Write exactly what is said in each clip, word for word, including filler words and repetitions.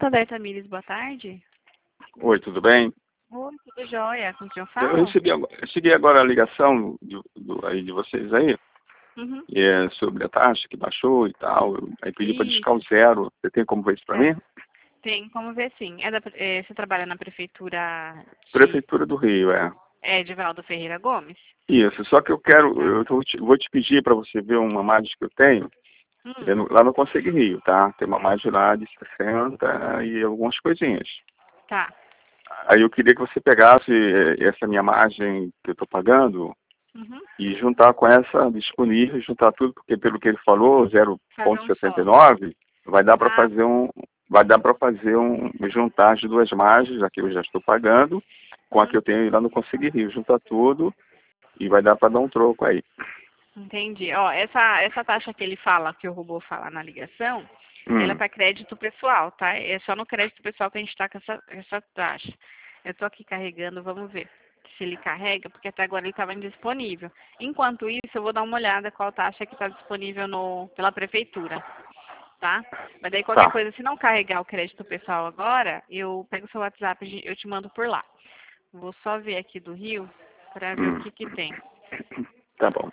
Santander Tamires, boa tarde. Oi, tudo bem? Oi, tudo jóia? Com quem eu Eu falo? recebi agora, eu cheguei agora a ligação de, do, aí de vocês aí, Uhum. e é sobre a taxa que baixou e tal. Eu, aí pedi para Isso. discar o zero. Você tem como ver isso para É, mim? tem como ver sim. É da, é, você trabalha na prefeitura de Prefeitura do Rio, é. é, Edivaldo Ferreira Gomes? Isso, só que eu quero, Tá. eu vou te, vou te pedir para você ver uma imagem que eu tenho, é Hum, no- lá no Conselho Rio, tá? Tem uma imagem lá de sessenta e algumas coisinhas. tá. Aí eu queria que você pegasse eh, essa minha margem que eu estou pagando Uhum. e juntar com essa disponível, juntar tudo, porque pelo que ele falou, Fazer zero vírgula um setenta e só. nove, vai dar para Ah, fazer um, vai dar para fazer um, juntar as duas margens, a que eu já estou pagando, com a que uhum. eu tenho lá no Conselho Rio, juntar tudo e vai dar para dar um troco aí. Entendi. Ó, essa, essa taxa que ele fala, que o robô fala na ligação, ela é Hum, para crédito pessoal, tá? É só no crédito pessoal que a gente está com essa, essa taxa. Eu tô aqui carregando, vamos ver se ele carrega, porque até agora ele estava indisponível. Enquanto isso, eu vou dar uma olhada qual taxa que está disponível no, pela prefeitura, tá? Mas daí qualquer tá. coisa, se não carregar o crédito pessoal agora, eu pego o seu WhatsApp e eu te mando por lá. Vou só ver aqui do Rio para ver o Hum, que que tem. tá bom.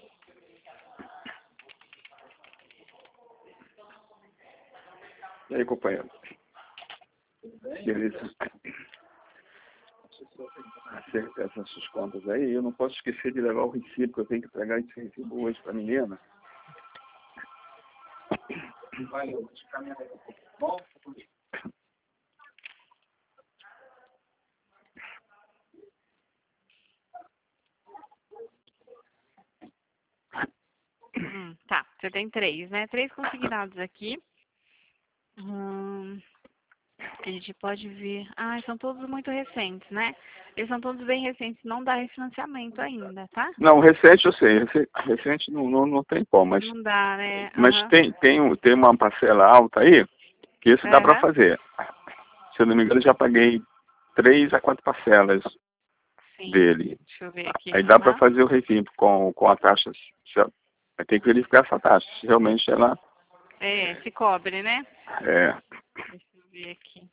E aí, companheiro? Beleza. Acerta essas suas contas aí. Eu não posso esquecer de levar o recibo, que eu tenho que pegar esse recibo hoje para a menina. Vai, eu vou te caminhar daqui a pouco. Bom? Hum, tá, você tem três, né? Três consignados aqui. Hum, que a gente pode ver. Ah, são todos muito recentes, né? Eles são todos bem recentes, não dá refinanciamento ainda, tá? Não, recente eu sei, rece- recente não, não, não tem como, mas, Não dá, né? mas Aham. tem, tem, um- tem uma parcela alta aí, que isso dá para Aham. fazer. Se eu não me engano, eu já paguei três a quatro parcelas Sim. dele. Deixa eu ver aqui. Aí dá para Aham. fazer o refimpo com, com a taxa. Se ela- Vai ter que verificar essa taxa, se realmente ela É, se cobre, né? é. Deixa eu ver aqui.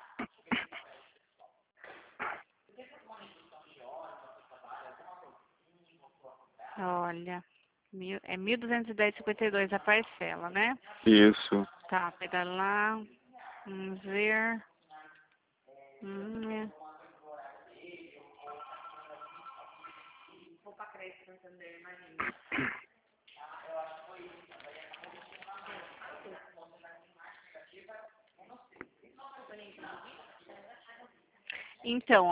Olha, mil, é mil duzentos e dez e cinquenta e dois a parcela, né? Isso. Tá, pega lá. Vamos ver. Hum, é. Então,